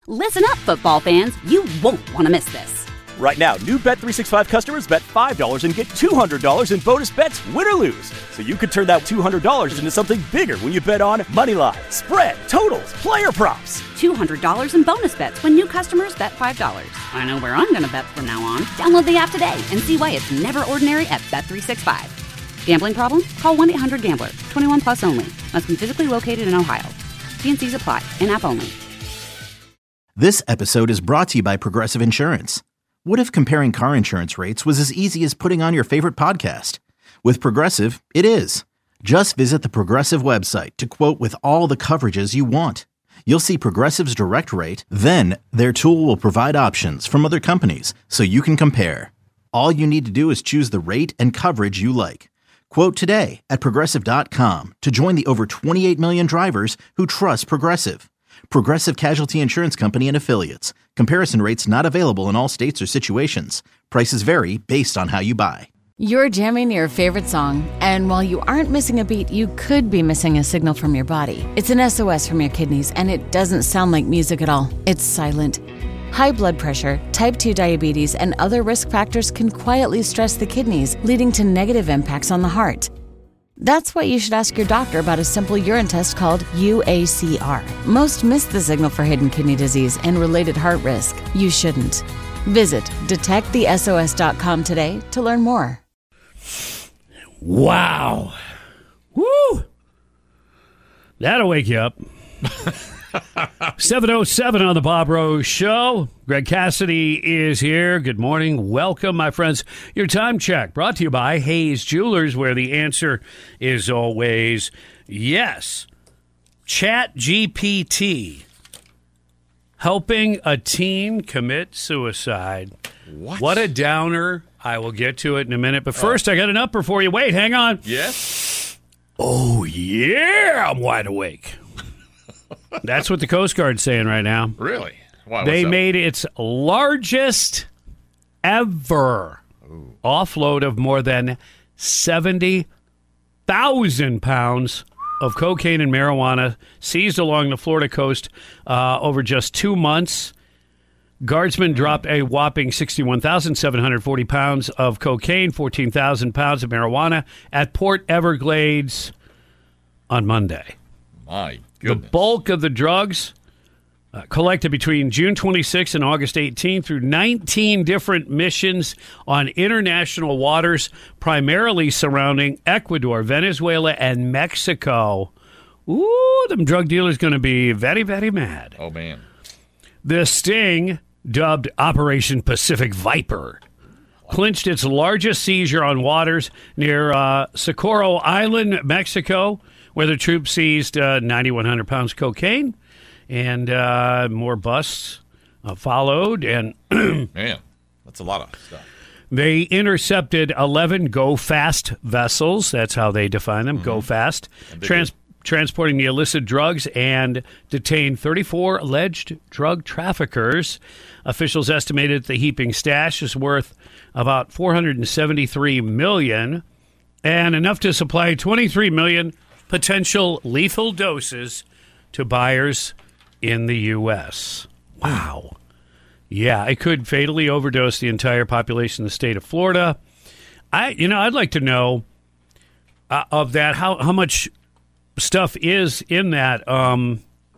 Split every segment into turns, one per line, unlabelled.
Listen up, football fans. You won't want to miss this.
Right now, new Bet365 customers bet $5 and get $200 in bonus bets, win or lose. So you could turn that $200 into something bigger when you bet on moneyline, spread, totals, player props.
$200 in bonus bets when new customers bet $5. I know where I'm going to bet from now on. Download the app today and see why it's never ordinary at Bet365. Gambling problem? Call 1-800-GAMBLER. 21 plus only. Must be physically located in Ohio. T&Cs apply. In-app only.
This episode is brought to you by Progressive Insurance. What if comparing car insurance rates was as easy as putting on your favorite podcast? With Progressive, it is. Just visit the Progressive website to quote with all the coverages you want. You'll see Progressive's direct rate, then their tool will provide options from other companies so you can compare. All you need to do is choose the rate and coverage you like. Quote today at Progressive.com to join the over 28 million drivers who trust Progressive. Progressive Casualty Insurance Company and Affiliates. Comparison rates not available in all states or situations. Prices vary based on how you buy.
You're jamming your favorite song, and while you aren't missing a beat, you could be missing a signal from your body. It's an SOS from your kidneys, and it doesn't sound like music at all. It's silent. High blood pressure, type 2 diabetes, and other risk factors can quietly stress the kidneys, leading to negative impacts on the heart. That's why you should ask your doctor about a simple urine test called UACR. Most miss the signal for hidden kidney disease and related heart risk. You shouldn't. Visit detectthesos.com today to learn more.
Wow. Woo! That'll wake you up. 7:07 on the Bob Rose Show. Greg Cassidy is here. Good morning. Welcome, my friends. Your time check brought to you by Hayes Jewelers, where the answer is always yes. ChatGPT helping a teen commit suicide. What a downer. I will get to it in a minute. But first, I got an upper for you. Wait, hang on.
Yes?
Oh, yeah, I'm wide awake. That's what the Coast Guard's saying right now.
Really? Wow,
they made its largest ever offload of more than 70,000 pounds of cocaine and marijuana seized along the Florida coast over just 2 months. Guardsmen dropped a whopping 61,740 pounds of cocaine, 14,000 pounds of marijuana at Port Everglades on Monday.
My goodness.
The bulk of the drugs collected between June 26 and August 18 through 19 different missions on international waters, primarily surrounding Ecuador, Venezuela, and Mexico. Ooh, them drug dealers going to be very, very mad.
Oh, man.
The sting, dubbed Operation Pacific Viper, clinched its largest seizure on waters near Socorro Island, Mexico, where the troops seized 9,100 pounds of cocaine, and more busts followed. And
man, that's a lot of stuff.
They intercepted 11 go-fast vessels. That's how they define them, go-fast, transporting the illicit drugs, and detained 34 alleged drug traffickers. Officials estimated the heaping stash is worth about $473 million, and enough to supply 23 million potential lethal doses to buyers in the U.S. Wow. Yeah, it could fatally overdose the entire population of the state of Florida. I'd like to know of that how much stuff is in that, the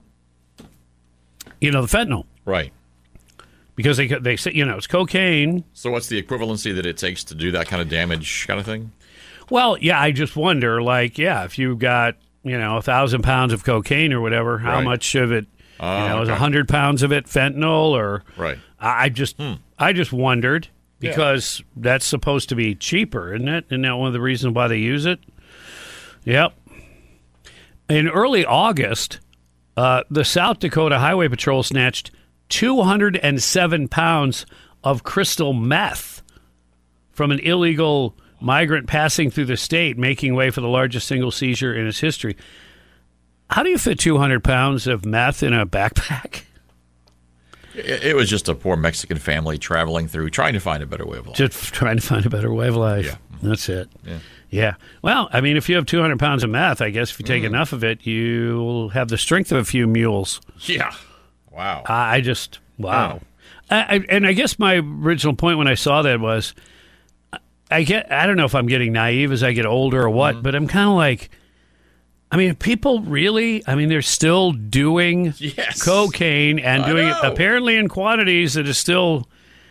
fentanyl.
Right.
Because they say, it's cocaine.
So what's the equivalency that it takes to do that kind of damage kind of thing?
Well, yeah, I just wonder, if you've got, 1,000 pounds of cocaine or whatever, how much of it, is 100 pounds of it fentanyl or... Right. I just wondered, because that's supposed to be cheaper, isn't it? Isn't that one of the reasons why they use it? Yep. In early August, the South Dakota Highway Patrol snatched 207 pounds of crystal meth from an illegal migrant passing through the state, making way for the largest single seizure in its history. How do you fit 200 pounds of meth in a backpack?
It was just a poor Mexican family traveling through, trying to find a better way of life.
Just trying to find a better way of life.
Yeah.
That's it.
Yeah.
Well, if you have 200 pounds of meth, I guess if you take enough of it, you'll have the strength of a few mules.
Yeah. Wow.
Wow. And I guess my original point when I saw that was, I don't know if I'm getting naive as I get older or what, but I'm kind of like, I mean, people really, they're still doing cocaine and doing it apparently in quantities that is still,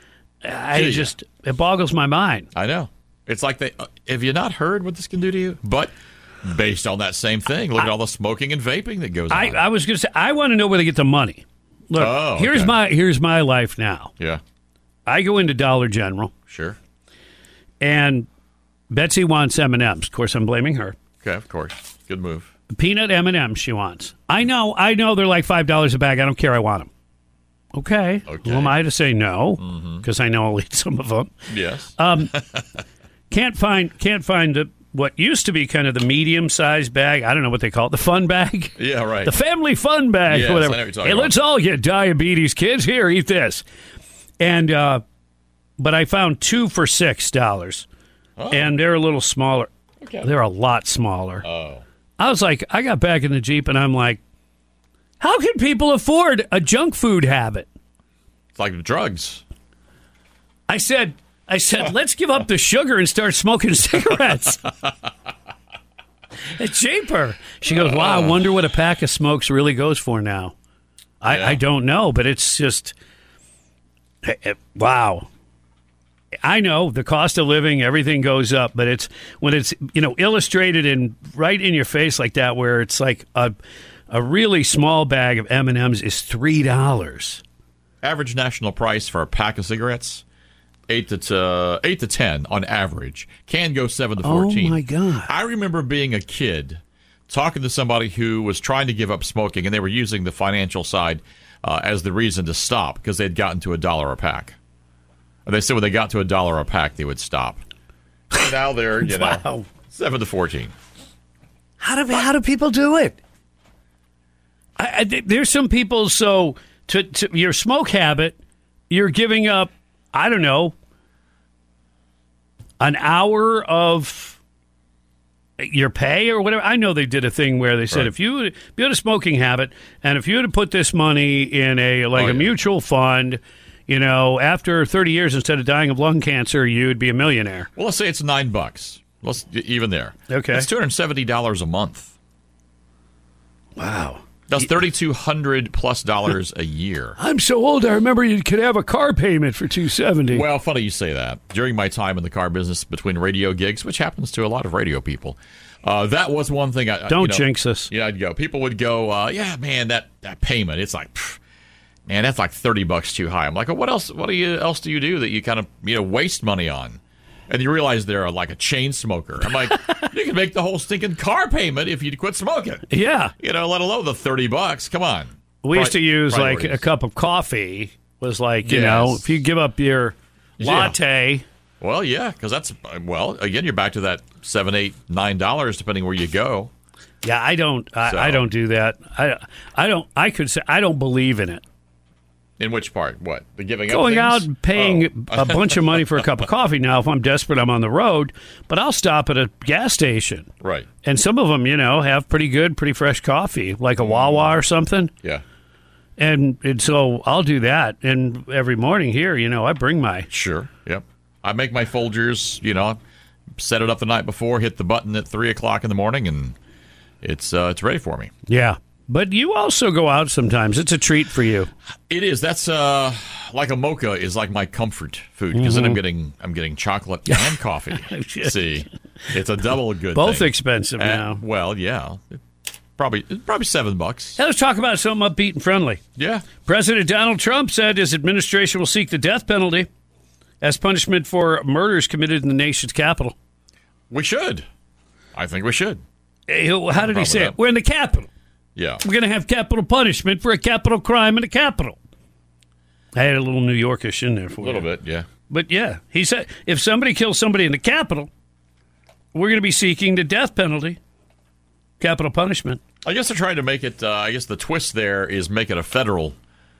it boggles my mind.
I know. It's like have you not heard what this can do to you? But based on that same thing, look at all the smoking and vaping that goes on.
I was going to say, I want to know where they get the money. Look, here's my life now.
Yeah.
I go into Dollar General.
Sure.
And Betsy wants M&Ms. Of course, I'm blaming her.
Okay, of course. Good move.
Peanut M&Ms she wants. I know they're like $5 a bag. I don't care. I want them. Okay. Who am I to say no? Because I know I'll eat some of them.
Yes.
Can't find what used to be kind of the medium-sized bag. I don't know what they call it. The fun bag?
Yeah, right.
The family fun bag.
Yes,
whatever.
I know what you're talking
hey, let's all get diabetes, kids. Here, eat this. And but I found 2 for $6. And they're a little smaller.
Okay.
They're a lot smaller.
Oh.
I was like, I got back in the Jeep, and I'm like, how can people afford a junk food habit?
It's like drugs.
I said, let's give up the sugar and start smoking cigarettes. It's cheaper. She goes, wow, I wonder what a pack of smokes really goes for now. I don't know, but it's just, wow. I know the cost of living, everything goes up, but it's when it's illustrated in right in your face like that, where it's like a really small bag of M&Ms is $3.
Average national price for a pack of cigarettes, 8 to 10 on average. Can go 7 to 14.
Oh my God!
I remember being a kid talking to somebody who was trying to give up smoking, and they were using the financial side as the reason to stop because they had gotten to $1 a pack. They said when they got to $1 a pack, they would stop. And now they're,
wow.
7 to 14.
How do people do it? There's some people, so to your smoke habit, you're giving up, I don't know, an hour of your pay or whatever. I know they did a thing where they said if you had a smoking habit and if you had to put this money in a mutual fund, after 30 years, instead of dying of lung cancer, you'd be a millionaire.
Well, let's say it's $9. Let's even there.
Okay,
that's $270 a month.
Wow,
that's $3,200+ a year.
I'm so old. I remember you could have a car payment for $270.
Well, funny you say that. During my time in the car business, between radio gigs, which happens to a lot of radio people, that was one thing.
Don't jinx us.
Yeah, I'd go. People would go, yeah, man, that payment. It's like. Man, that's like $30 too high. I'm like, oh, what else? What else do you do that you kind of waste money on? And you realize they're like a chain smoker. I'm like, you can make the whole stinking car payment if you quit smoking.
Yeah,
let alone the $30. Come on.
We used to use like a cup of coffee was like if you give up your latte.
Well, yeah, because that's again you're back to that $7, $8, $9 depending where you go.
Yeah, I don't do that. I could say I don't believe in it.
In which part? What? The giving up
Going
things?
out and paying a bunch of money for a cup of coffee. Now, if I'm desperate, I'm on the road, but I'll stop at a gas station.
Right.
And some of them, have pretty fresh coffee, like a Wawa or something.
Yeah.
And so I'll do that. And every morning here, I bring my...
Sure. Yep. I make my Folgers, set it up the night before, hit the button at 3 o'clock in the morning, and it's ready for me.
Yeah. But you also go out sometimes. It's a treat for you.
It is. That's like a mocha is like my comfort food because then I'm getting chocolate and coffee. See, it's a double good.
Both
thing.
Expensive now.
Well, yeah, probably $7.
Now let's talk about something upbeat and friendly.
Yeah,
President Donald Trump said his administration will seek the death penalty as punishment for murders committed in the nation's capital.
We should. I think we should.
How did he say it? We're in the capital.
Yeah.
We're going to have capital punishment for a capital crime in the capital. I had a little New Yorkish in there for you.
A little bit, yeah.
But yeah, he said if somebody kills somebody in the capital, we're going to be seeking the death penalty, capital punishment.
I guess they're trying to make it, I guess the twist there is make it a federal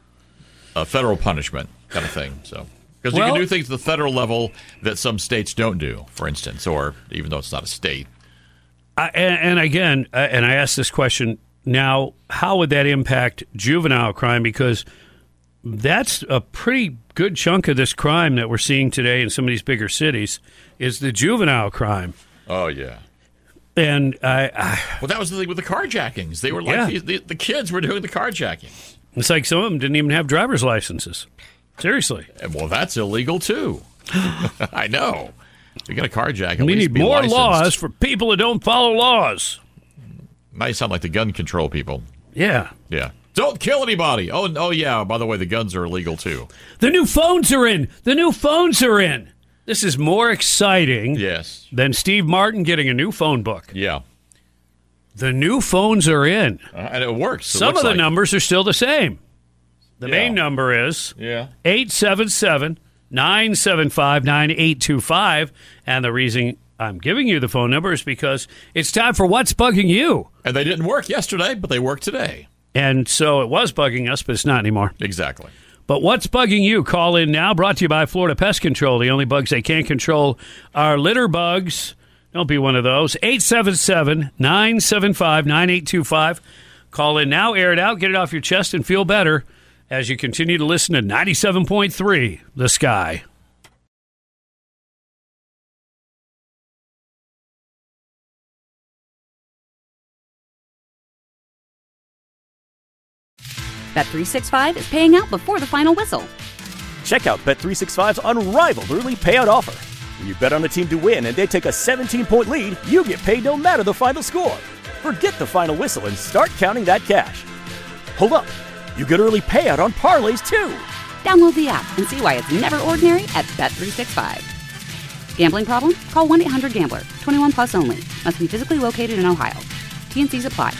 punishment kind of thing. So because you can do things at the federal level that some states don't do, for instance, or even though it's not a state.
And again, and I asked this question Now, how would that impact juvenile crime? Because that's a pretty good chunk of this crime that we're seeing today in some of these bigger cities is the juvenile crime.
Oh, yeah.
And
well, that was the thing with the carjackings. They were like, the kids were doing the carjackings.
It's like some of them didn't even have driver's licenses. Seriously.
Well, that's illegal, too. I know. You got a carjack.
We need more laws for people who don't follow laws.
Now you sound like the gun control people.
Yeah.
Yeah. Don't kill anybody. Oh, yeah. By the way, the guns are illegal, too.
The new phones are in. This is more exciting than Steve Martin getting a new phone book.
Yeah.
The new phones are in.
And it works.
Some of the numbers are still the same. The main number is 877-975-9825. And the reason I'm giving you the phone number is because it's time for What's Bugging You.
And they didn't work yesterday, but they work today.
And so it was bugging us, but it's not anymore.
Exactly.
But What's Bugging You? Call in now. Brought to you by Florida Pest Control. The only bugs they can't control are litter bugs. Don't be one of those. 877-975-9825. Call in now, air it out, get it off your chest, and feel better as you continue to listen to 97.3 The Sky.
Bet365 is paying out before the final whistle.
Check out Bet365's unrivaled early payout offer. When you bet on a team to win and they take a 17-point lead, you get paid no matter the final score. Forget the final whistle and start counting that cash. Hold up. You get early payout on parlays, too.
Download the app and see why it's never ordinary at Bet365. Gambling problem? Call 1-800-GAMBLER. 21 plus only. Must be physically located in Ohio. T&Cs apply.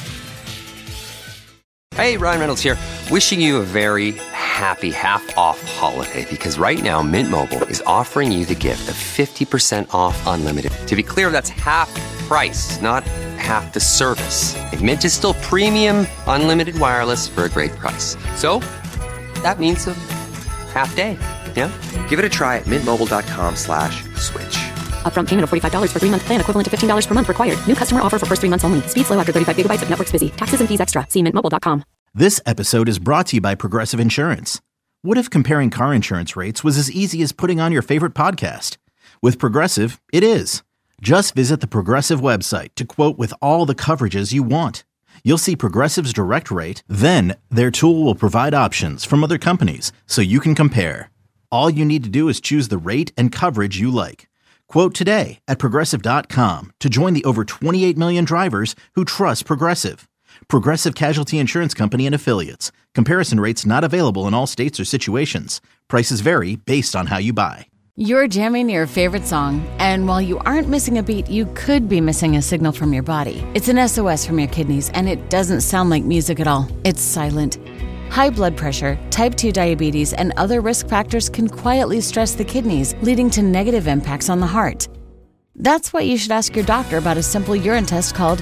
Hey, Ryan Reynolds here. Wishing you a very happy half-off holiday because right now Mint Mobile is offering you the gift of 50% off unlimited. To be clear, that's half price, not half the service. And Mint is still premium unlimited wireless for a great price. So that means a half day. Yeah? Give it a try at mintmobile.com/switch.
Upfront payment of $45 for 3-month plan equivalent to $15 per month required. New customer offer for first 3 months only. Speed slow after 35 gigabytes if network's busy. Taxes and fees extra. See mintmobile.com.
This episode is brought to you by Progressive Insurance. What if comparing car insurance rates was as easy as putting on your favorite podcast? With Progressive, it is. Just visit the Progressive website to quote with all the coverages you want. You'll see Progressive's direct rate, then their tool will provide options from other companies so you can compare. All you need to do is choose the rate and coverage you like. Quote today at Progressive.com to join the over 28 million drivers who trust Progressive. Progressive Casualty Insurance Company and Affiliates. Comparison rates not available in all states or situations. Prices vary based on how you buy.
You're jamming your favorite song, and while you aren't missing a beat, you could be missing a signal from your body. It's an SOS from your kidneys, and it doesn't sound like music at all. It's silent. High blood pressure, type 2 diabetes, and other risk factors can quietly stress the kidneys, leading to negative impacts on the heart. That's why you should ask your doctor about a simple urine test called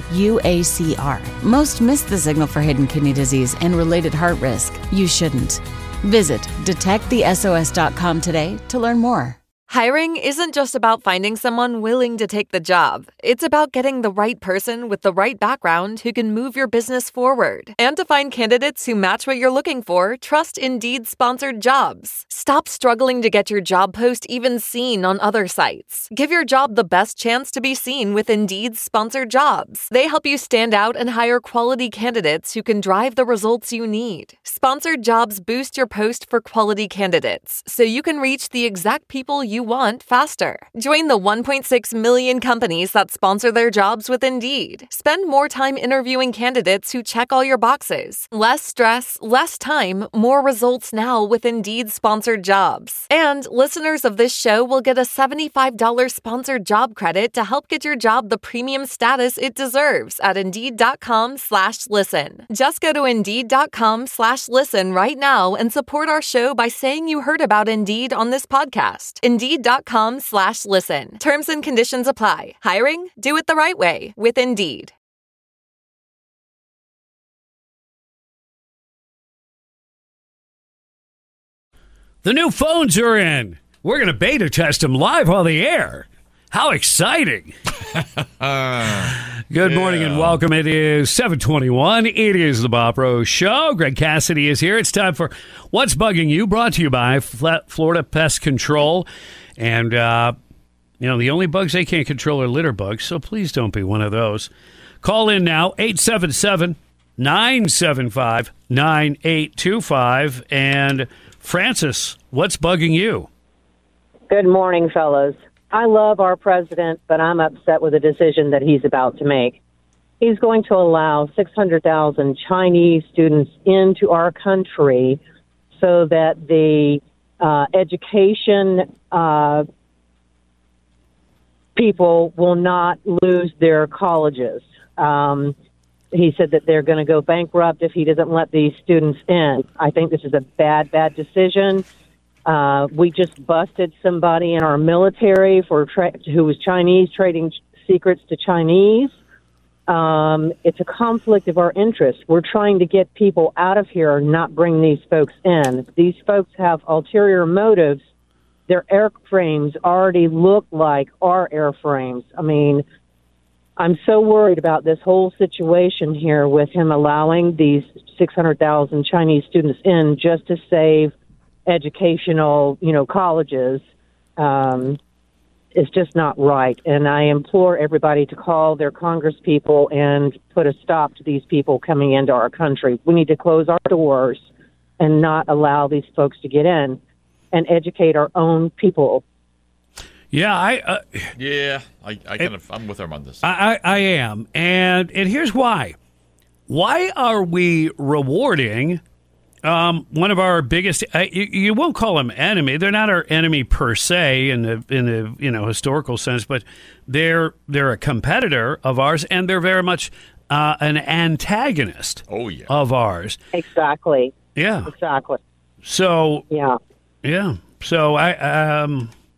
UACR. Most miss the signal for hidden kidney disease and related heart risk. You shouldn't. Visit detectthesos.com today to learn more.
Hiring isn't just about finding someone willing to take the job. It's about getting the right person with the right background who can move your business forward. And to find candidates who match what you're looking for, trust Indeed-sponsored jobs. Stop struggling to get your job post even seen on other sites. Give your job the best chance to be seen with Indeed-sponsored jobs. They help you stand out and hire quality candidates who can drive the results you need. Sponsored jobs boost your post for quality candidates, so you can reach the exact people you want faster. Join the 1.6 million companies that sponsor their jobs with Indeed. Spend more time interviewing candidates who check all your boxes. Less stress, less time, more results now with Indeed-sponsored jobs. And listeners of this show will get a $75 sponsored job credit to help get your job the premium status it deserves at Indeed.com/listen. Just go to Indeed.com/listen right now and support our show by saying you heard about Indeed on this podcast. Indeed.com/listen. Terms and conditions apply. Hiring? Do it the right way with Indeed.
The new phones are in. We're going to beta test them live on the air. How exciting. Good morning and welcome. It is 7:21. It is the Bob Rose Show. Greg Cassidy is here. It's time for What's Bugging You, brought to you by Florida Pest Control. And, the only bugs they can't control are litter bugs, so please don't be one of those. Call in now, 877-975-9825. And Francis, what's bugging you?
Good morning, fellas. I love our president, but I'm upset with the decision that he's about to make. He's going to allow 600,000 Chinese students into our country so that the education people will not lose their colleges. He said that they're going to go bankrupt if he doesn't let these students in. I think this is a bad decision. We just busted somebody in our military who was Chinese, trading secrets to Chinese. It's a conflict of our interests. We're trying to get people out of here and not bring these folks in. These folks have ulterior motives. Their airframes already look like our airframes. I mean, I'm so worried about this whole situation here with him allowing these 600,000 Chinese students in just to save educational, colleges. It's just not right. And I implore everybody to call their Congress people and put a stop to these people coming into our country. We need to close our doors and not allow these folks to get in and educate our own people.
Yeah,
I'm with her on this.
I am. And here's why. Why are we rewarding one of our biggest, you won't call them enemy. They're not our enemy per se in the historical sense, but they're a competitor of ours, and they're very much an antagonist of ours.
Exactly.
Yeah.
Exactly.
So
yeah.
So I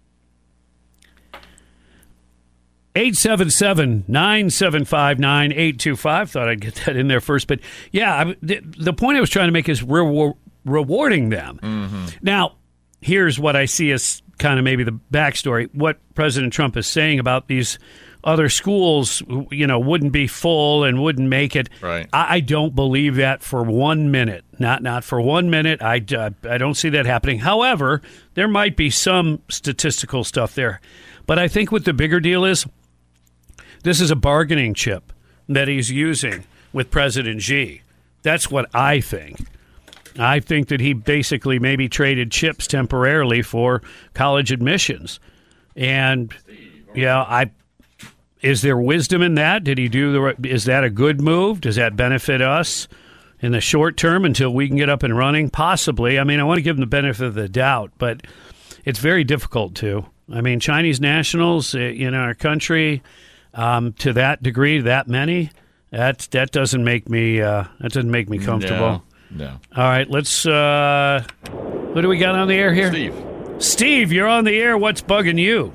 877-975-9825. Thought I'd get that in there first. But, yeah, the point I was trying to make is rewarding them.
Mm-hmm.
Now, here's what I see as kind of maybe the backstory. What President Trump is saying about these other schools, wouldn't be full and wouldn't make it.
Right.
I don't believe that for 1 minute. Not for 1 minute. I don't see that happening. However, there might be some statistical stuff there. But I think what the bigger deal is, this is a bargaining chip that he's using with President Xi. That's what I think. I think that he basically maybe traded chips temporarily for college admissions. And, is there wisdom in that? Did he is that a good move? Does that benefit us in the short term until we can get up and running? Possibly. I mean, I want to give him the benefit of the doubt, but it's very difficult to. I mean, Chinese nationals in our country, to that degree, that many, that doesn't make me comfortable.
No.
All right, let's. Who do we got on the air here? Steve, you're on the air. What's bugging you?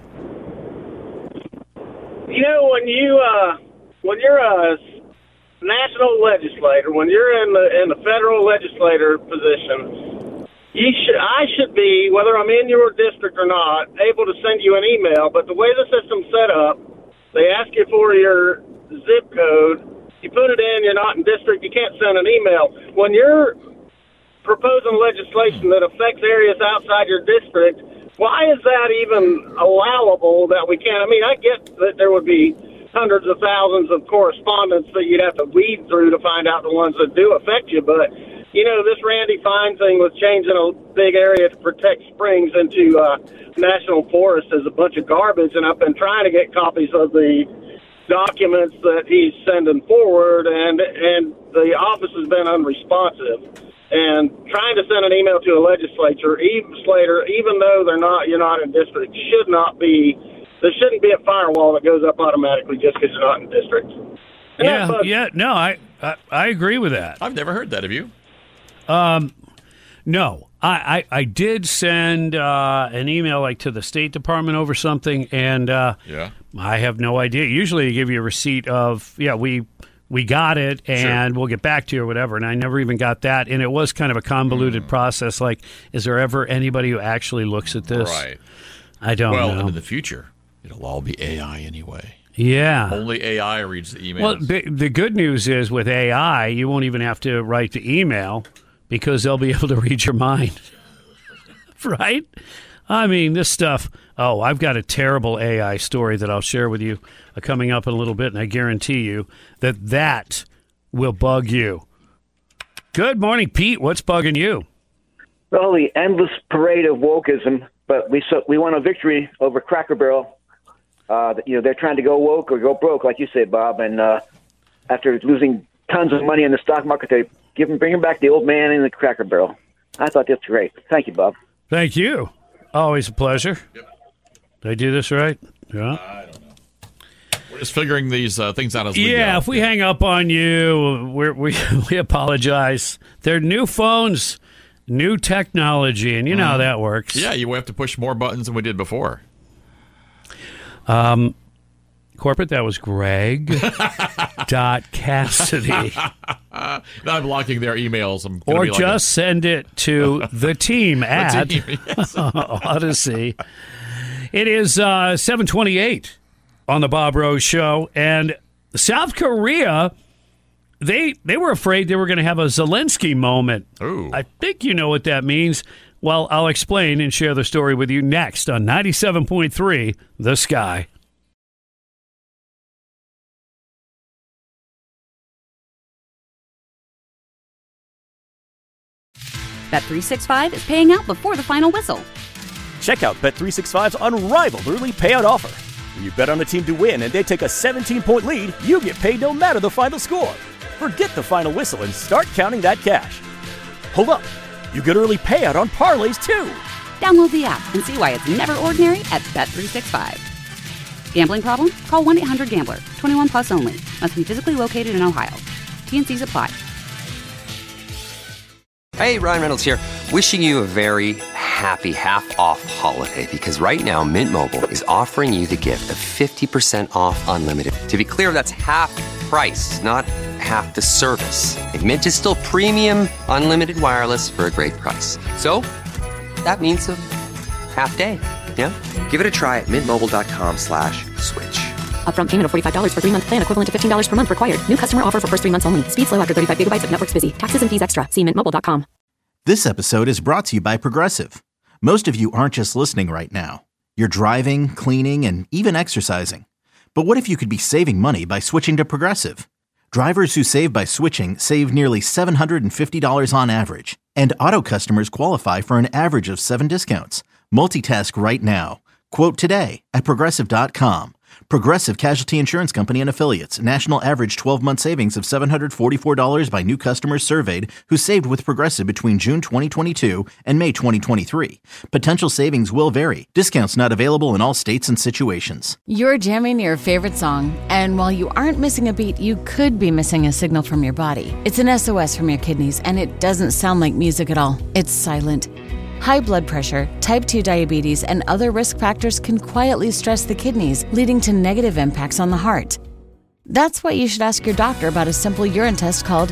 When you're a national legislator, when you're in the federal legislator position, I should be, whether I'm in your district or not, able to send you an email. But the way the system's set up, they ask you for your zip code. You put it in, you're not in district, you can't send an email. When you're proposing legislation that affects areas outside your district, why is that even allowable that we can't? I mean, I get that there would be hundreds of thousands of correspondence that you'd have to weed through to find out the ones that do affect you, but this Randy Fine thing with changing a big area to protect springs into national forest is a bunch of garbage, and I've been trying to get copies of the documents that he's sending forward, and the office has been unresponsive. And trying to send an email to a legislature, even though you're not in district, there shouldn't be a firewall that goes up automatically just because you're not in district.
I agree with that.
I've never heard that. Have you?
No, I did send an email to the State Department over something, and I have no idea. Usually they give you a receipt of, we got it, and we'll get back to you or whatever, and I never even got that, and it was kind of a convoluted process. Is there ever anybody who actually looks at this?
Right.
I don't know.
Well, in the future, It'll all be AI anyway.
Yeah.
Only AI reads the emails.
Well, the good news is with AI, you won't even have to write the email because they'll be able to read your mind. Right? I mean, this stuff. Oh, I've got a terrible AI story that I'll share with you coming up in a little bit, and I guarantee you that will bug you. Good morning, Pete. What's bugging you?
Well, the endless parade of wokeism, but we won a victory over Cracker Barrel. They're trying to go woke or go broke, like you said, Bob. And after losing tons of money in the stock market, they bring back the old man in the Cracker Barrel. I thought that's great. Thank you, Bob.
Thank you. Always a pleasure.
Yep.
Did I do this right? Yeah.
I don't know. We're just figuring these things out as we go.
Yeah, if we hang up on you, we apologize. They're new phones, new technology, and you know how that works.
Yeah, you have to push more buttons than we did before.
Corporate, that was Greg Cassidy.
Now I'm blocking their emails.
Or just send it to the team at Odyssey. It is 7:28 on the Bob Rose Show, and South Korea, they were afraid they were going to have a Zelensky moment.
Ooh.
I think you know what that means. Well, I'll explain and share the story with you next on 97.3 The Sky.
Bet365 is paying out before the final whistle.
Check out Bet365's unrivaled early payout offer. When you bet on a team to win and they take a 17-point lead, you get paid no matter the final score. Forget the final whistle and start counting that cash. Hold up. You get early payout on parlays, too.
Download the app and see why it's never ordinary at Bet365. Gambling problem? Call 1-800-GAMBLER. 21 plus only. Must be physically located in Ohio. T&Cs apply.
Hey, Ryan Reynolds here. Wishing you a very happy half-off holiday because right now Mint Mobile is offering you the gift of 50% off unlimited. To be clear, that's half price, not half the service. And Mint is still premium unlimited wireless for a great price. So that means a half day. Yeah? Give it a try at mintmobile.com/switch.
Upfront payment of $45 for 3-month plan, equivalent to $15 per month required. New customer offer for first 3 months only. Speed slow after 35 gigabytes if network's busy. Taxes and fees extra. See mintmobile.com.
This episode is brought to you by Progressive. Most of you aren't just listening right now. You're driving, cleaning, and even exercising. But what if you could be saving money by switching to Progressive? Drivers who save by switching save nearly $750 on average. And auto customers qualify for an average of 7 discounts. Multitask right now. Quote today at Progressive.com. Progressive Casualty Insurance Company and Affiliates. National average 12-month savings of $744 by new customers surveyed who saved with Progressive between June 2022 and May 2023. Potential savings will vary. Discounts not available in all states and situations.
You're jamming your favorite song, and while you aren't missing a beat, you could be missing a signal from your body. It's an SOS from your kidneys, and it doesn't sound like music at all. It's silent. High blood pressure, type 2 diabetes, and other risk factors can quietly stress the kidneys, leading to negative impacts on the heart. That's why you should ask your doctor about a simple urine test called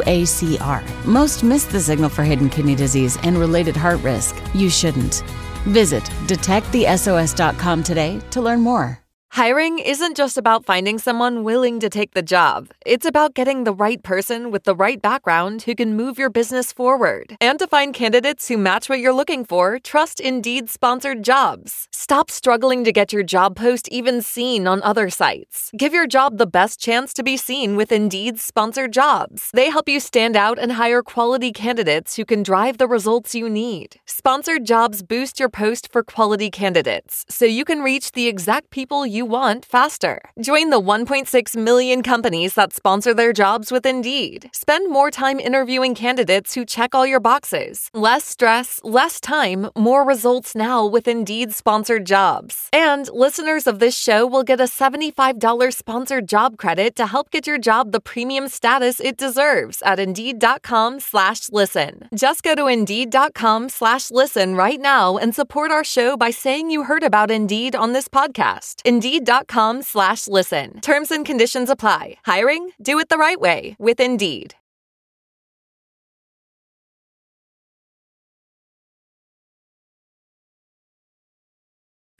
UACR. Most miss the signal for hidden kidney disease and related heart risk. You shouldn't. Visit detectthesos.com today to learn more.
Hiring isn't just about finding someone willing to take the job. It's about getting the right person with the right background who can move your business forward. And to find candidates who match what you're looking for, trust Indeed sponsored jobs. Stop struggling to get your job post even seen on other sites. Give your job the best chance to be seen with Indeed sponsored jobs. They help you stand out and hire quality candidates who can drive the results you need. Sponsored jobs boost your post for quality candidates, so you can reach the exact people you want faster. Join the 1.6 million companies that sponsor their jobs with Indeed. Spend more time interviewing candidates who check all your boxes. Less stress, less time, more results now with Indeed sponsored jobs. And listeners of this show will get a $75 sponsored job credit to help get your job the premium status it deserves at Indeed.com/listen. Just go to Indeed.com/listen right now and support our show by saying you heard about Indeed on this podcast. Indeed.com/listen. Terms and conditions apply. Hiring? Do it the right way with Indeed.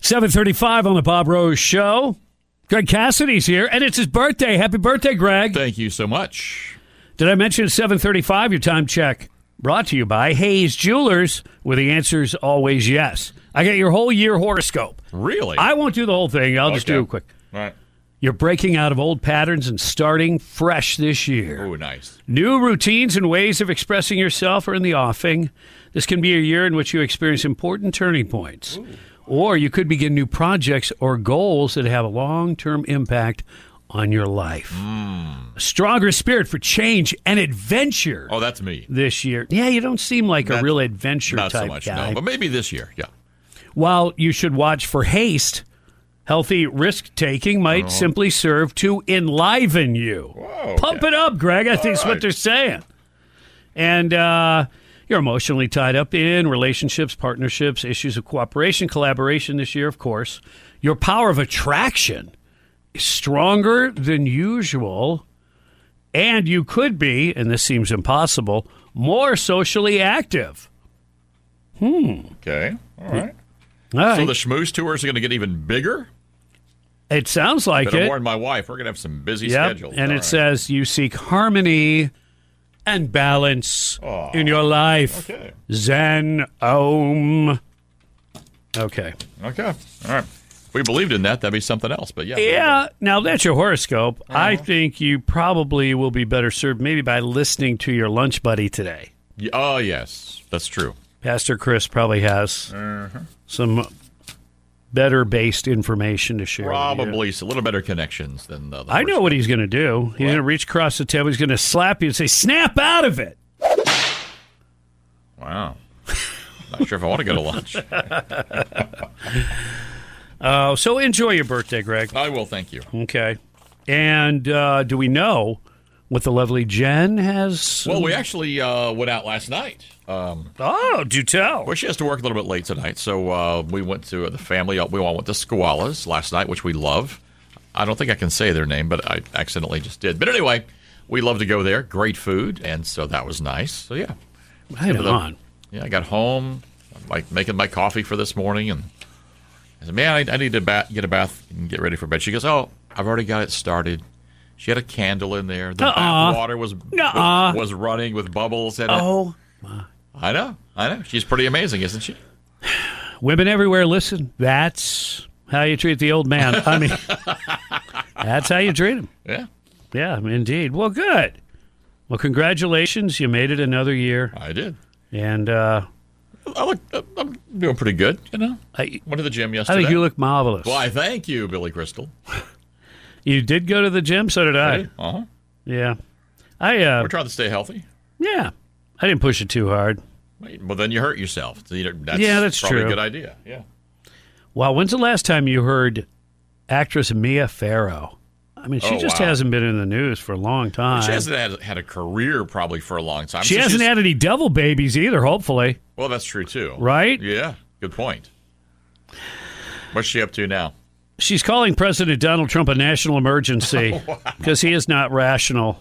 7:35 on the Bob Rose Show. Greg Cassidy's here, and it's his birthday. Happy birthday, Greg.
Thank you so much.
Did I mention 7:35, your time check? Brought to you by Hayes Jewelers, where the answer's always yes. I got your whole year horoscope.
Really?
I won't do the whole thing. I'll just do it quick.
All right.
You're breaking out of old patterns and starting fresh this year.
Oh, nice.
New routines and ways of expressing yourself are in the offing. This can be a year in which you experience important turning points. Ooh. Or you could begin new projects or goals that have a long-term impact on your life. A stronger spirit for change and adventure.
Oh, that's me.
This year. Yeah, you don't seem like a real adventure
not
type
so much,
guy.
no, but maybe this year, yeah.
While you should watch for haste, healthy risk-taking might simply serve to enliven you.
Whoa,
Pump it up, Greg. I think that's what they're saying. And you're emotionally tied up in relationships, partnerships, issues of cooperation, collaboration this year, of course. Your power of attraction is stronger than usual, and you could be, and this seems impossible, more socially active.
Okay, all right.
All right.
So the schmooze tours are going to get even bigger?
It sounds like
Better
it.
warn my wife. We're going to have some busy
Yep.
schedules.
And
All
it says you seek harmony and balance in your life.
Okay.
Zen, Om. Okay.
Okay. All right. If we believed in that, that'd be something else. But yeah.
Yeah. Now, that's your horoscope. I think you probably will be better served maybe by listening to your lunch buddy today.
Oh, yes. That's true.
Pastor Chris probably has some better-based information to share.
Probably a little better connections than the
I know what he's going to do. He's going to reach across the table. He's going to slap you and say, snap out of it.
Wow. Not sure if I want to go to lunch.
So enjoy your birthday, Greg.
I will, thank you.
Okay. And do we know what the lovely Jen has?
Well, we actually went out last night.
Do tell.
Well, she has to work a little bit late tonight, so we went to the family. We all went to Squala's last night, which we love. I don't think I can say their name, but I accidentally just did. But anyway, we love to go there. Great food, and so that was nice. So, yeah.
Right on.
Yeah, I got home, like making my coffee for this morning, and I said, man, I need to get a bath and get ready for bed. She goes, oh, I've already got it started. She had a candle in there. The bath water was running with bubbles in it.
Oh,
I know. She's pretty amazing, isn't she?
women everywhere, listen, that's how you treat the old man. I mean, that's how you treat him.
Yeah.
Yeah, indeed. Well, good. Well, congratulations. You made it another year.
I did.
And
I'm doing pretty good, you know. I went to the gym yesterday.
I think you look marvelous.
Why, thank you, Billy Crystal.
You did go to the gym? So did I.
Uh-huh.
Yeah.
We're trying to stay healthy.
Yeah. I didn't push it too hard.
Well, then you hurt yourself.
That's
probably
true.
a good idea. Yeah.
Well, when's the last time you heard actress Mia Farrow? I mean, she hasn't been in the news for a long time.
She hasn't had a career probably for a long time.
She hasn't had any devil babies either, hopefully.
Well, that's true, too.
Right?
Yeah, good point. What's she up to now?
She's calling President Donald Trump a national emergency because he is not rational.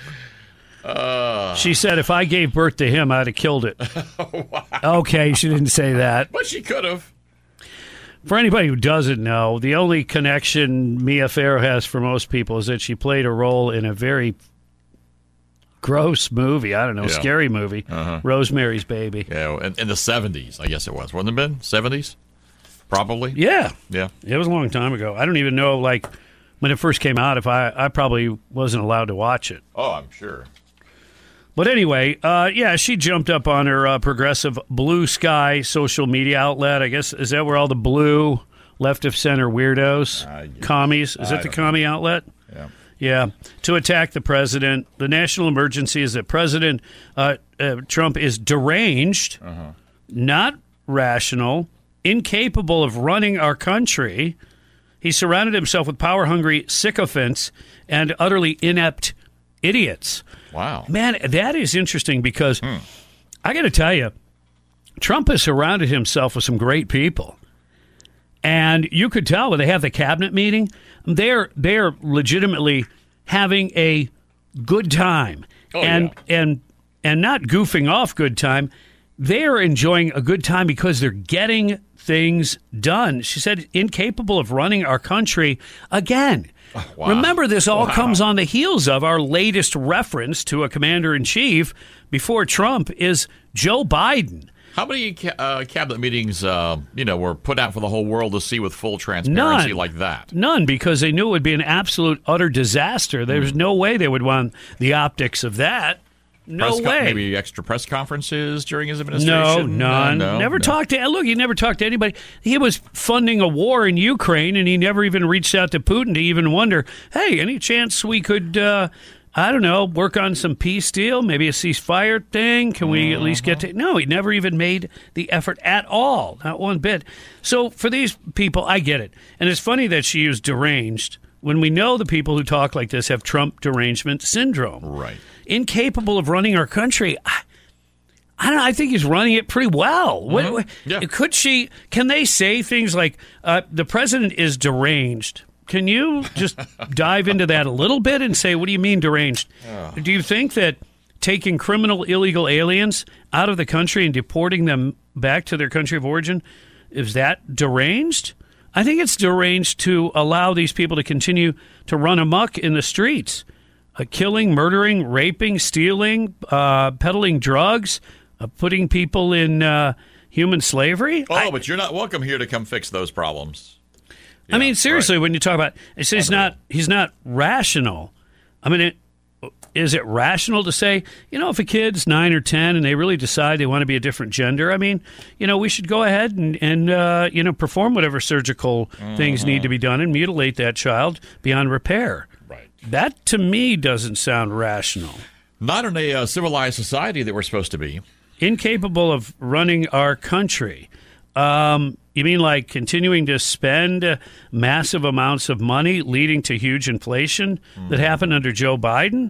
She said, if I gave birth to him, I'd have killed it.
Wow.
Okay, she didn't say that.
But she could have.
For anybody who doesn't know, the only connection Mia Farrow has for most people is that she played a role in a very gross movie. I don't know, scary movie. Rosemary's Baby.
Yeah, in the 70s, I guess it was. Wasn't it been? 70s? Probably?
Yeah.
Yeah.
It was a long time ago. I don't even know, like, when it first came out, if I probably wasn't allowed to watch it.
Oh, I'm sure.
But anyway, she jumped up on her progressive Blue Sky social media outlet. I guess, is that where all the blue left-of-center weirdos, commies, is it the commie outlet?
Yeah.
Yeah, to attack the president. The national emergency is that President Trump is deranged, not rational, incapable of running our country. He surrounded himself with power-hungry sycophants and utterly inept idiots.
Wow.
Man, that is interesting because I got to tell you, Trump has surrounded himself with some great people. And you could tell when they have the cabinet meeting, they're legitimately having a good time. And not goofing off good time. they're enjoying a good time because they're getting things done. She said, incapable of running our country again.
Wow.
Remember, this all comes on the heels of our latest reference to a commander-in-chief before Trump is Joe Biden.
How many cabinet meetings, were put out for the whole world to see with full transparency like that?
None, because they knew it would be an absolute, utter disaster. There's no way they would want the optics of that. No way.
Maybe extra press conferences during his administration?
No, none. Never talked to... Look, he never talked to anybody. He was funding a war in Ukraine, and he never even reached out to Putin to even wonder, hey, any chance we could... work on some peace deal, maybe a ceasefire thing? Can we at least get to... No, he never even made the effort at all, not one bit. So for these people, I get it. And it's funny that she used deranged when we know the people who talk like this have Trump derangement syndrome.
Right.
Incapable of running our country. I don't know. I think he's running it pretty well.
Mm-hmm.
Can they say things like, the president is deranged? Can you just dive into that a little bit and say, what do you mean deranged? Do you think that taking criminal illegal aliens out of the country and deporting them back to their country of origin, is that deranged? I think it's deranged to allow these people to continue to run amok in the streets, killing, murdering, raping, stealing, peddling drugs, putting people in human slavery.
But you're not welcome here to come fix those problems.
Yeah, I mean, seriously, when you talk about it, he's not rational. I mean, is it rational to say, if a kid's 9 or 10 and they really decide they want to be a different gender, I mean, we should go ahead and perform whatever surgical things need to be done and mutilate that child beyond repair.
Right.
That, to me, doesn't sound rational.
Not in a civilized society that we're supposed to be.
Incapable of running our country. You mean like continuing to spend massive amounts of money leading to huge inflation that happened under Joe Biden?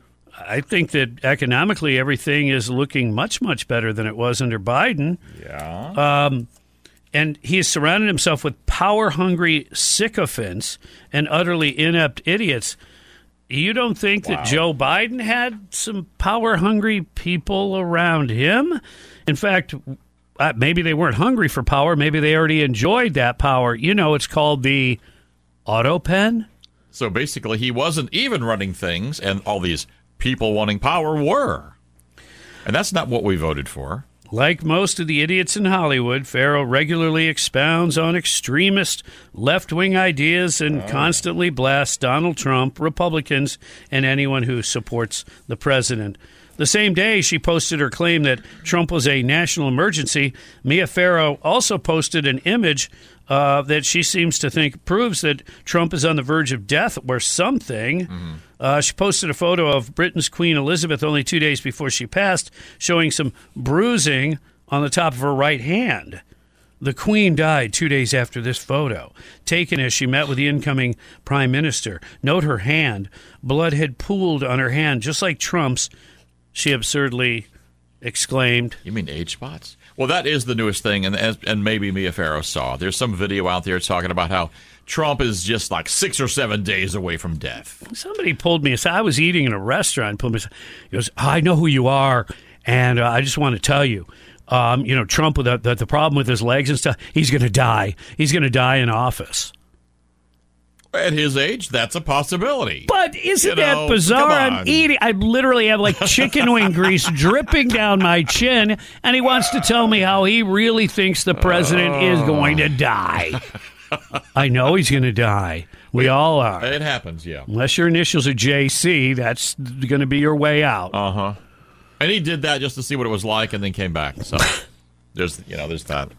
I think that economically everything is looking much, much better than it was under Biden.
Yeah.
And he has surrounded himself with power-hungry sycophants and utterly inept idiots. You don't think that Joe Biden had some power-hungry people around him? In fact... maybe they weren't hungry for power. Maybe they already enjoyed that power. It's called the auto pen.
So basically, he wasn't even running things, and all these people wanting power were. And that's not what we voted for.
Like most of the idiots in Hollywood, Farrow regularly expounds on extremist left-wing ideas and constantly blasts Donald Trump, Republicans, and anyone who supports the president. The same day she posted her claim that Trump was a national emergency, Mia Farrow also posted an image that she seems to think proves that Trump is on the verge of death or something. She posted a photo of Britain's Queen Elizabeth only 2 days before she passed, showing some bruising on the top of her right hand. The Queen died 2 days after this photo, taken as she met with the incoming prime minister. Note her hand. Blood had pooled on her hand, just like Trump's, she absurdly exclaimed.
You mean age spots? Well, that is the newest thing, and maybe Mia Farrow saw. There's some video out there talking about how Trump is just like 6 or 7 days away from death.
Somebody pulled me aside. I was eating in a restaurant. Pulled me aside. He goes, I know who you are, and I just want to tell you, Trump, with the problem with his legs and stuff, he's going to die. He's going to die in office.
At his age, that's a possibility.
But isn't that bizarre? I'm eating. I literally have like chicken wing grease dripping down my chin, and he wants to tell me how he really thinks the president is going to die. I know he's going to die. We all are.
It happens, yeah.
Unless your initials are JC, that's going to be your way out.
Uh-huh. And he did that just to see what it was like and then came back. So there's that.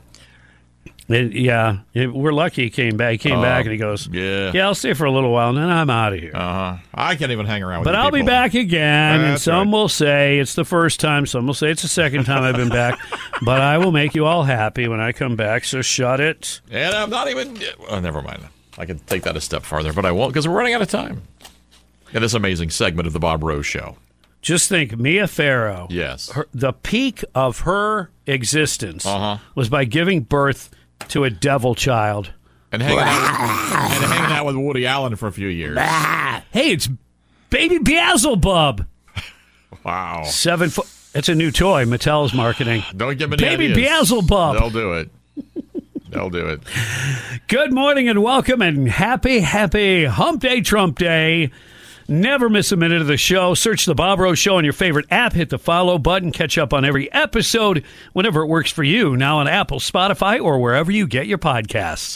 Yeah, we're lucky he came back. He came back and he goes, yeah, I'll stay for a little while, and then I'm out of here.
I can't even hang around with you.
But I'll be back again, and some will say it's the first time, some will say it's the second time I've been back, but I will make you all happy when I come back, so shut it.
And I'm not even... Oh, never mind. I can take that a step farther, but I won't, because we're running out of time. In this amazing segment of the Bob Rose Show.
Just think, Mia Farrow,
yes,
the peak of her existence was by giving birth to a devil child.
And hanging out with Woody Allen for a few years.
Hey, it's baby Beelzebub.
Wow.
7 foot. It's a new toy Mattel's marketing.
Don't give me any
Baby
ideas.
Beelzebub.
They'll do it. They'll do it.
Good morning and welcome and happy Hump Day, Trump Day. Never miss a minute of the show. Search The Bob Rose Show on your favorite app. Hit the follow button. Catch up on every episode whenever it works for you. Now on Apple, Spotify, or wherever you get your podcasts.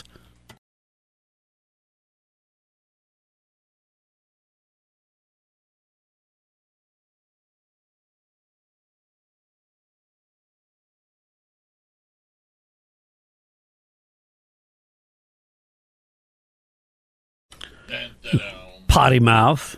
Potty mouth.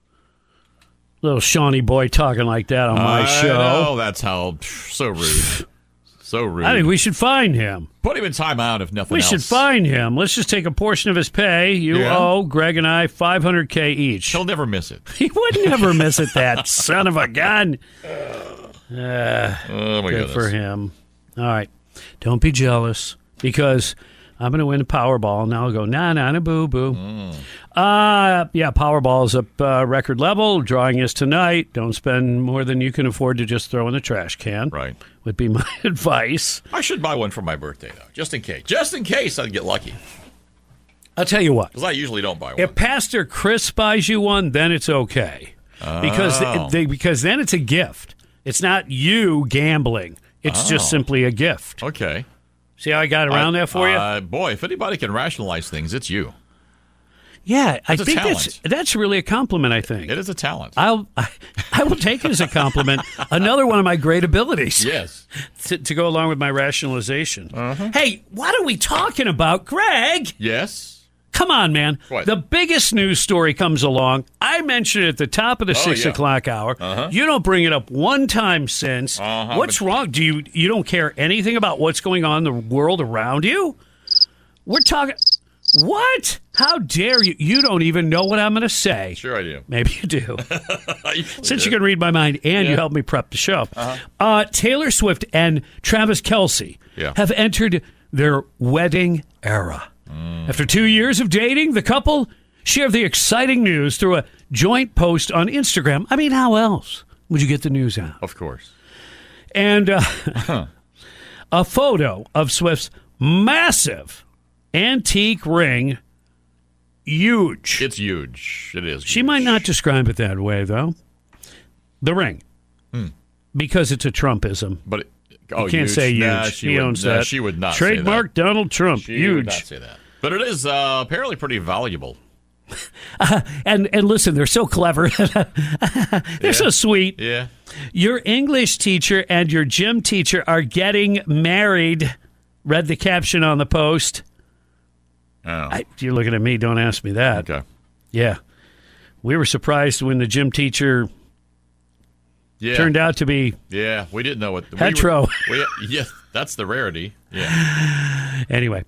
Little Shawnee boy talking like that on my show.
Oh, that's how. So rude. So rude.
I think we should find him.
Put him in timeout if nothing
We
else.
should find him. Let's just take a portion of his pay. You owe Greg and I $500K each.
He'll never miss it.
He would never miss it, that son of a gun.
Oh, my
Good
goodness.
for him. All right. Don't be jealous because I'm going to win the Powerball. Now I'll go, nah, boo-boo. Yeah, Powerball's up record level. Drawing is tonight. Don't spend more than you can afford to just throw in the trash can.
Right.
Would be my advice.
I should buy one for my birthday, though, just in case. Just in case I'd get lucky.
I'll tell you what.
Because I usually don't buy one.
If Pastor Chris buys you one, then it's okay. Because because then it's a gift. It's not you gambling. It's just simply a gift.
Okay.
See how I got around that for you?
Boy, if anybody can rationalize things, it's you.
Yeah, I
It's a
think
talent.
that's really a compliment, I think.
It is a talent.
I will take it as a compliment. Another one of my great abilities.
Yes.
To go along with my rationalization. Hey, what are we talking about, Greg?
Yes.
Come on, man.
What?
The biggest news story comes along. I mentioned it at the top of the 6 o'clock hour. You don't bring it up one time since. What's wrong? Do you don't care anything about what's going on in the world around you? We're talking... What? How dare you? You don't even know what I'm going to say.
Sure I do.
Maybe you do.
I
Since you can read my mind and you helped me prep the show. Taylor Swift and Travis Kelce have entered their wedding era. After 2 years of dating, the couple shared the exciting news through a joint post on Instagram. I mean, how else would you get the news out?
Of course.
And a photo of Swift's massive antique ring. Huge.
It's huge. It is.
She might not describe it that way, though. The ring. Because it's a Trumpism.
But
you can't say huge.
Nah,
he owns that.
She would not
Trademark
say that.
Donald Trump.
She
huge.
would not say that. But it is apparently pretty valuable.
And listen, they're so clever. They're so sweet.
Yeah.
Your English teacher and your gym teacher are getting married. Read the caption on the post.
Oh.
You're looking at me. Don't ask me that.
Okay.
Yeah. We were surprised when the gym teacher turned out to be
we didn't know what
hetero.
That's the rarity. Yeah.
Anyway.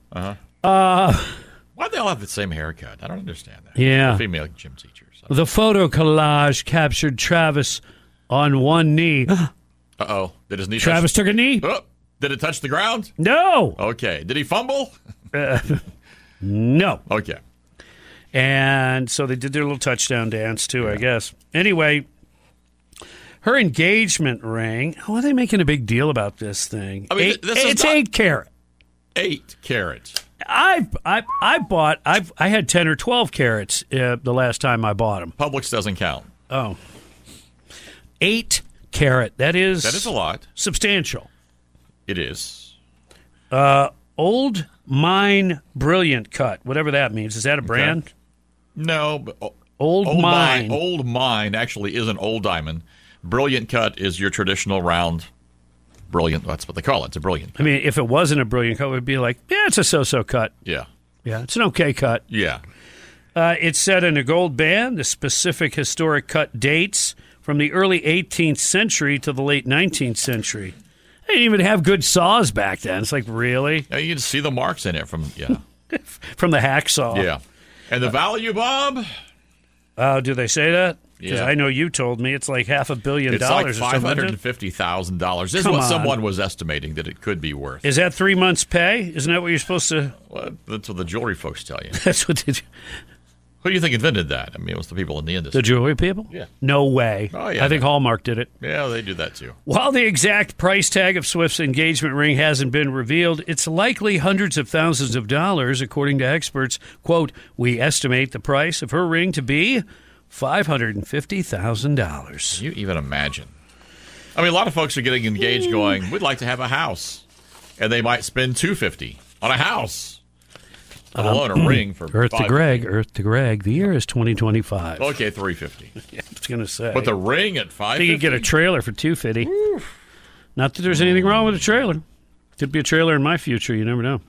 Why they all have the same haircut? I don't understand that.
Yeah.
The female gym teachers.
The photo collage captured Travis on one knee.
Uh-oh. Did his knee
Travis took a knee?
Oh, did it touch the ground?
No.
Okay. Did he fumble?
No.
Okay.
And so they did their little touchdown dance, too, I guess. Anyway, her engagement ring. Why are they making a big deal about this thing?
I mean,
it's 8 carat.
8 carats.
I had 10 or 12 carats the last time I bought them.
Publix doesn't count.
Oh. 8 carat. That is
a lot.
Substantial.
It is.
Old Mine Brilliant Cut, whatever that means. Is that a brand?
Okay. No, but
Old Mine.
Old Mine actually is an old diamond. Brilliant Cut is your traditional round. Brilliant. That's what they call it. It's a brilliant cut.
I mean, if it wasn't a brilliant cut, it would be like, yeah, it's a so-so cut.
Yeah.
Yeah, it's an okay cut.
Yeah.
It's set in a gold band. The specific historic cut dates from the early 18th century to the late 19th century. They didn't even have good saws back then. It's like, really?
Yeah, you can see the marks in it from
from the hacksaw.
Yeah. And the value, Bob?
Do they say that? Because
Yeah.
I know you told me it's like $500 million.
It's like
or something.
$550,000 is
Come
what
on.
someone was estimating that it could be worth.
Is that 3 months' pay? Isn't that what you're supposed to?
Well, that's what the jewelry folks tell you.
That's what they do.
Who do you think invented that? I mean, it was the people in the industry.
The jewelry people?
Yeah.
No way.
Oh, yeah.
I think Hallmark did it.
Yeah, they do that too.
While the exact price tag of Swift's engagement ring hasn't been revealed, it's likely hundreds of thousands of dollars, according to experts. Quote, we estimate the price of her ring to be $550,000.
Can you even imagine? I mean, a lot of folks are getting engaged going, we'd like to have a house. And they might spend $250 on a house. Let alone a ring for
Earth to Greg. The year is 2025.
Okay, $350.
Yeah, I was going to say.
But the ring at $550?
I think you get a trailer for $250. Not that there's anything wrong with a trailer. Could be a trailer in my future. You never know.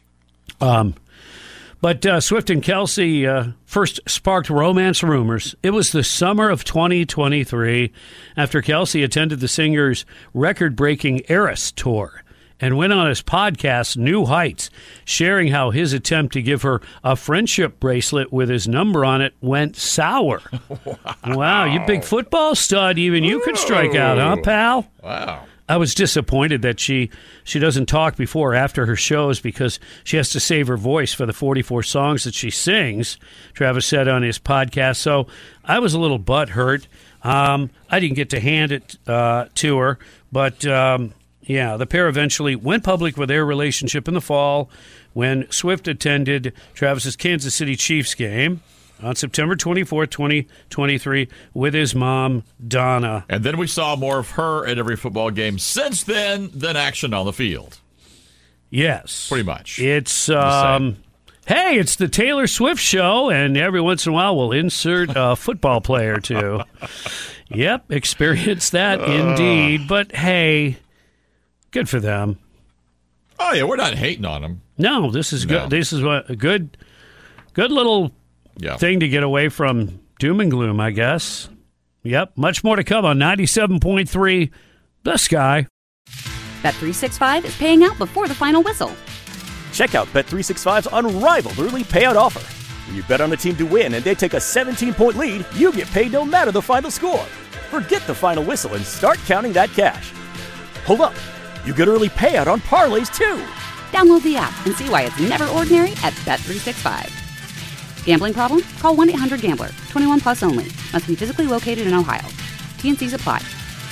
But Swift and Kelsey first sparked romance rumors. It was the summer of 2023 after Kelsey attended the singer's record-breaking Eras tour and went on his podcast, New Heights, sharing how his attempt to give her a friendship bracelet with his number on it went sour. Wow, you big football stud. Even you could strike out, huh, pal?
Wow.
I was disappointed that she doesn't talk before or after her shows because she has to save her voice for the 44 songs that she sings, Travis said on his podcast. So I was a little butthurt. I didn't get to hand it to her, but... yeah, the pair eventually went public with their relationship in the fall when Swift attended Travis's Kansas City Chiefs game on September 24th, 2023, with his mom, Donna.
And then we saw more of her at every football game since then than action on the field.
Yes.
Pretty much.
It's, hey, it's the Taylor Swift show, and every once in a while we'll insert a football player, too. Yep, experience that indeed. But, hey... good for them.
Oh, yeah, we're not hating on them.
No, this is good. This is a good little thing to get away from doom and gloom, I guess. Yep, much more to come on 97.3 The Sky.
Bet365 is paying out before the final whistle.
Check out Bet365's unrivaled early payout offer. When you bet on the team to win and they take a 17-point lead, you get paid no matter the final score. Forget the final whistle and start counting that cash. Hold up. You get early payout on parlays, too.
Download the app and see why it's never ordinary at Bet365. Gambling problem? Call 1-800-GAMBLER. 21 plus only. Must be physically located in Ohio. T&Cs apply.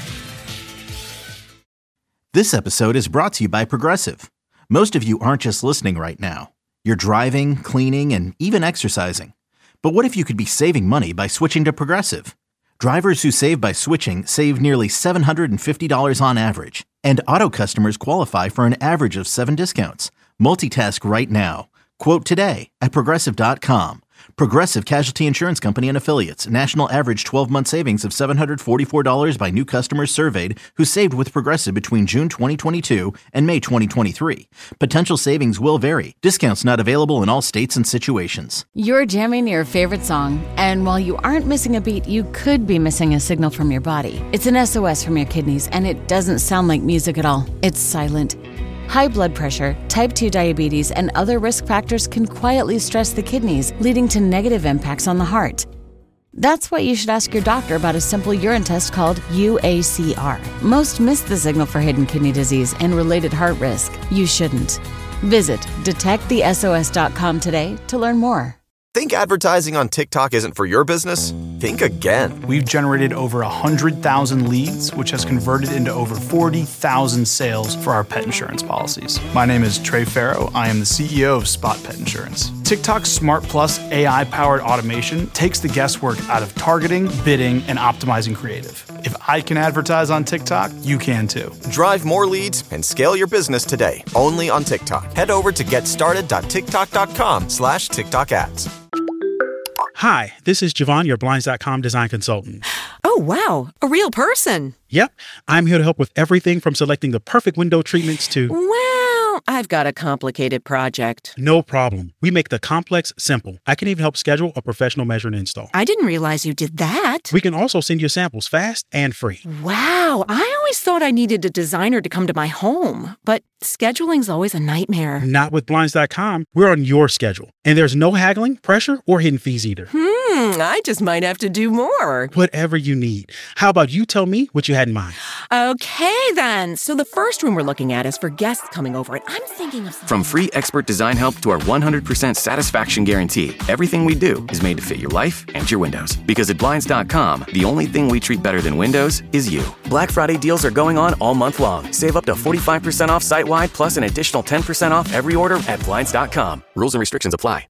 This episode is brought to you by Progressive. Most of you aren't just listening right now. You're driving, cleaning, and even exercising. But what if you could be saving money by switching to Progressive? Drivers who save by switching save nearly $750 on average. And auto customers qualify for an average of 7 discounts. Multitask right now. Quote today at Progressive.com. Progressive Casualty Insurance Company and Affiliates. National average 12-month savings of $744 by new customers surveyed who saved with Progressive between June 2022 and May 2023. Potential savings will vary. Discounts not available in all states and situations.
You're jamming your favorite song, and while you aren't missing a beat, you could be missing a signal from your body. It's an SOS from your kidneys, and it doesn't sound like music at all. It's silent. High blood pressure, type 2 diabetes, and other risk factors can quietly stress the kidneys, leading to negative impacts on the heart. That's why you should ask your doctor about a simple urine test called UACR. Most miss the signal for hidden kidney disease and related heart risk. You shouldn't. Visit detectthesos.com today to learn more.
Think advertising on TikTok isn't for your business? Think again.
We've generated over 100,000 leads, which has converted into over 40,000 sales for our pet insurance policies. My name is Trey Farrow. I am the CEO of Spot Pet Insurance. TikTok's Smart Plus AI-powered automation takes the guesswork out of targeting, bidding, and optimizing creative. If I can advertise on TikTok, you can too.
Drive more leads and scale your business today, only on TikTok. Head over to getstarted.tiktok.com/TikTok ads.
Hi, this is Javon, your Blinds.com design consultant.
Oh, wow. A real person.
Yep. I'm here to help with everything from selecting the perfect window treatments to...
Well, I've got a complicated project.
No problem. We make the complex simple. I can even help schedule a professional measure and install.
I didn't realize you did that.
We can also send you samples fast and free.
Wow. I always thought I needed a designer to come to my home, but scheduling's always a nightmare.
Not with Blinds.com. We're on your schedule. And there's no haggling, pressure, or hidden fees either.
I just might have to do more.
Whatever you need. How about you tell me what you had in mind?
Okay, then. So the first room we're looking at is for guests coming over, and I'm thinking of...
From free expert design help to our 100% satisfaction guarantee, everything we do is made to fit your life and your windows. Because at Blinds.com, the only thing we treat better than windows is you. Black Friday deals are going on all month long. Save up to 45% off site-wide, plus an additional 10% off every order at Blinds.com. Rules and restrictions apply.